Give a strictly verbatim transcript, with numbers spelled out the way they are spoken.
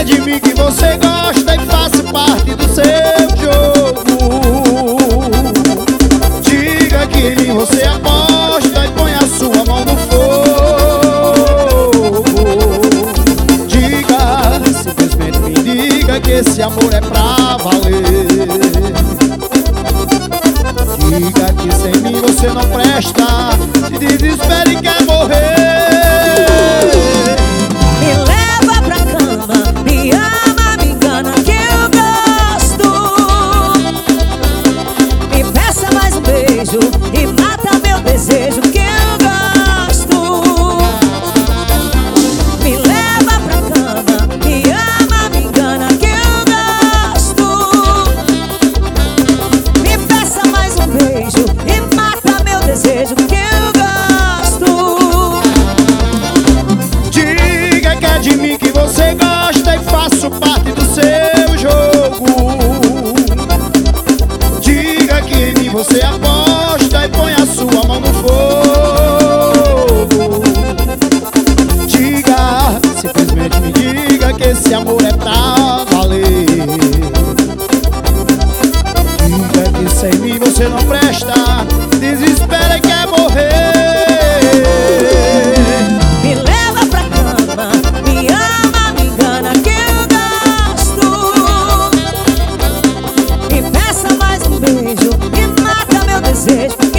de mim que você gosta e faço parte do seu jogo. Diga que em mim você aposta e põe a sua mão no fogo. Diga, simplesmente me diga que esse amor é pra valer. Diga que sem mim você não presta, se desespera e quer morrer. Me leva pra cama, me ama, me engana que eu gosto. Me peça mais um beijo e mata meu desejo que eu gosto. Me leva pra cama, me ama, me engana que eu gosto. Me peça mais um beijo e mata meu desejo que eu gosto. Diga que é de mim que você gosta e faço parte do seu jogo. Diga que em mim você aposta e põe a sua mão no fogo. Diga, simplesmente me diga que esse amor é pra valer. Diga que sem mim você não presta, desespera e quer morrer. Me leva pra cama, me ama, me engana que eu gosto. Me peça mais um beijo e mata meu desejo